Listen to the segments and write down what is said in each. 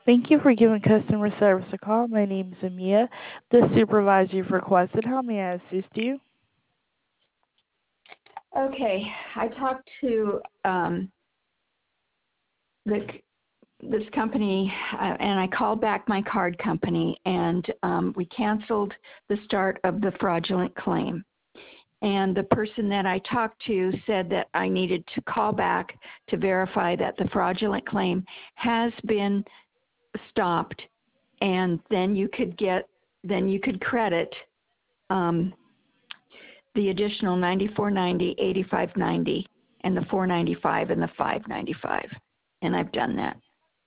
Thank you for giving customer service a call. My name is Amia, the supervisor you've requested. How may I assist you? Okay, I talked to the this company, and I called back my card company, and we canceled the start of the fraudulent claim. And the person that I talked to said that I needed to call back to verify that the fraudulent claim has been stopped, and then you could credit the additional $94.90, $85.90, and the $4.95 and the $5.95, and I've done that.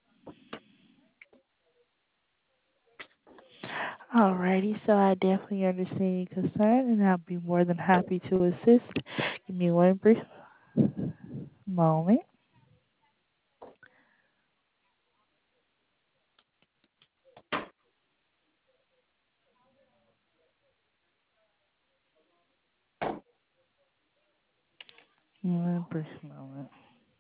Alrighty, so I definitely understand your concern, and I'll be more than happy to assist. Give me one brief moment. One brief moment.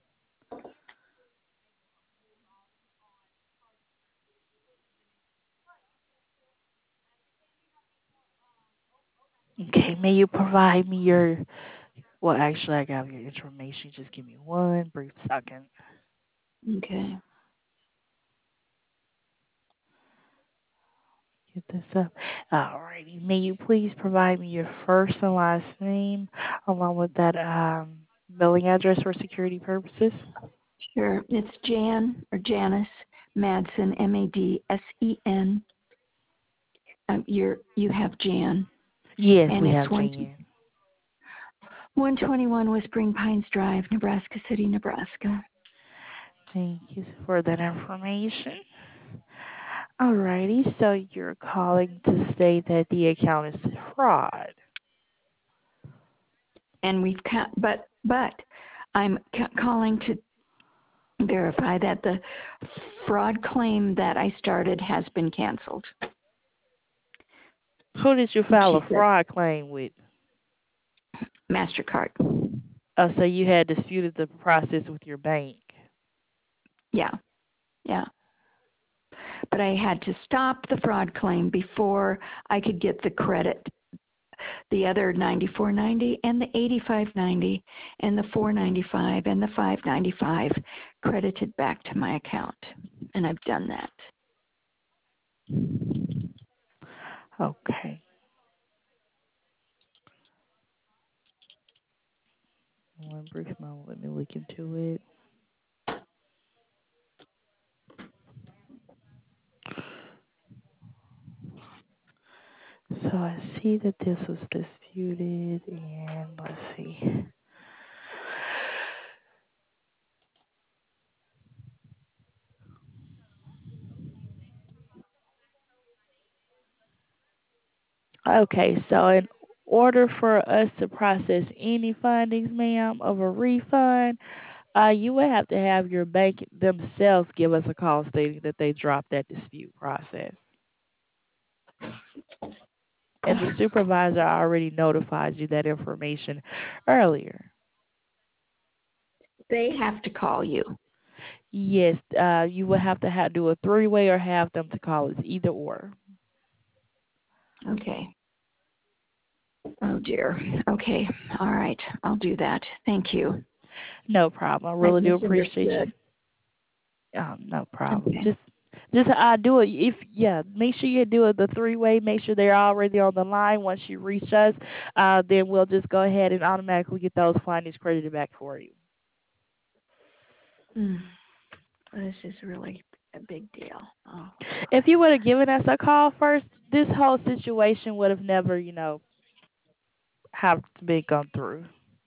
Okay, may you provide me your, well, actually, I got your information. Just give me one brief second. Okay. Get this up. Alrighty, may you please provide me your first and last name along with that billing address for security purposes? Sure. It's Janice Madsen, Madsen. You have Jan, Yes, and we it's have Jan. 121 Whispering Pines Drive, Nebraska City, Nebraska. Thank you for that information. Alrighty, so you're calling to say that the account is fraud. And but I'm calling to verify that the fraud claim that I started has been canceled. Who did you file She a said fraud claim with? MasterCard. Oh, so you had disputed the process with your bank. Yeah. But I had to stop the fraud claim before I could get the credit, the other $94.90 and the $85.90 and the $4.95 and the $5.95 credited back to my account, and I've done that. Okay. One brief moment, let me look into it. So I see that this was disputed, and let's see. Okay, so in order for us to process any findings, ma'am, of a refund, you would have to have your bank themselves give us a call stating that they dropped that dispute process. And the supervisor already notified you that information earlier. They have to call you. Yes, you would have to do a three-way or have them to call us, either or. Okay. Oh dear. Okay. All right. I'll do that. Thank you. No problem. I I really do appreciate misunderstood. you. No problem. Okay. Just do it. Make sure you do it the three-way. Make sure they're already on the line. Once you reach us, then we'll just go ahead and automatically get those findings credited back for you. This is really a big deal. Oh. If you would have given us a call first, this whole situation would have never, have been gone through.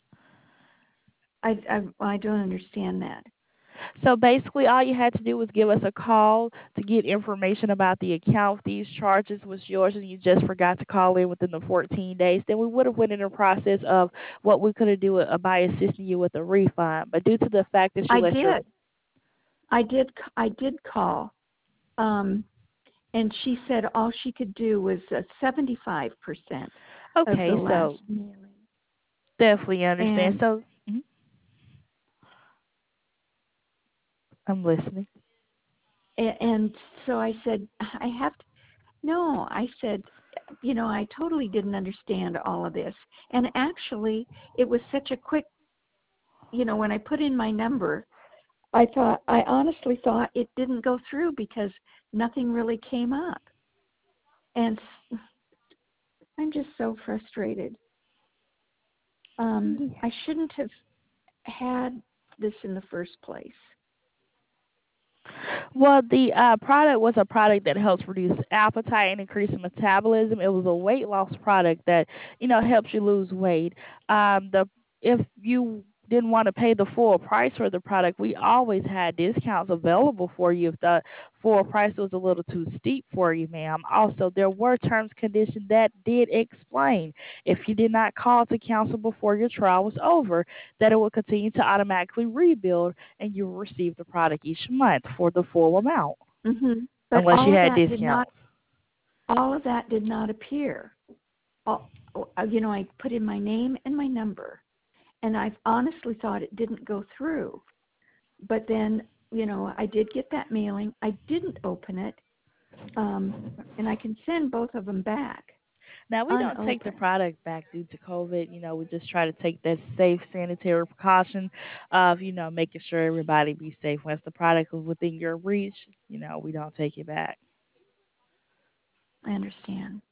I don't understand that. So basically, all you had to do was give us a call to get information about the account. These charges was yours, and you just forgot to call in within the 14 days. Then we would have went in the process of what we could have do by assisting you with a refund. But due to the fact that you I let your did. I did call, and she said all she could do was 75% of okay, the so last mailing. definitely understand. And So I'm listening. And so I said, I have to, no, I said, I totally didn't understand all of this. And actually, it was such a quick, when I put in my number, I honestly thought it didn't go through because nothing really came up. And I'm just so frustrated. I shouldn't have had this in the first place. Well, the product was a product that helps reduce appetite and increase metabolism. It was a weight loss product that helps you lose weight. The If you didn't want to pay the full price for the product, we always had discounts available for you if the full price was a little too steep for you, ma'am. Also, there were terms and conditions that did explain if you did not call to cancel before your trial was over, that it will continue to automatically rebuild and you will receive the product each month for the full amount, But unless you had discounts. all of that did not appear. I put in my name and my number, and I've honestly thought it didn't go through. But then, I did get that mailing. I didn't open it, and I can send both of them back. Now, we don't take the product back due to COVID. We just try to take that safe sanitary precaution of, making sure everybody be safe. Once the product is within your reach, we don't take it back. I understand.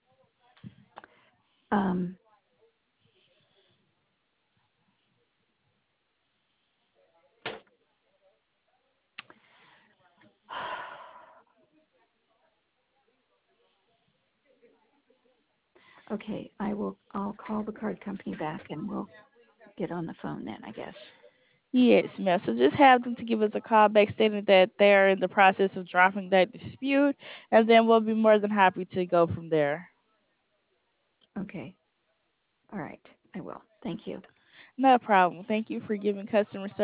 Okay, I'll call the card company back and we'll get on the phone then, I guess. Yes, ma'am. So just have them to give us a call back stating that they're in the process of dropping that dispute, and then we'll be more than happy to go from there. Okay. All right. I will. Thank you. No problem. Thank you for giving customer service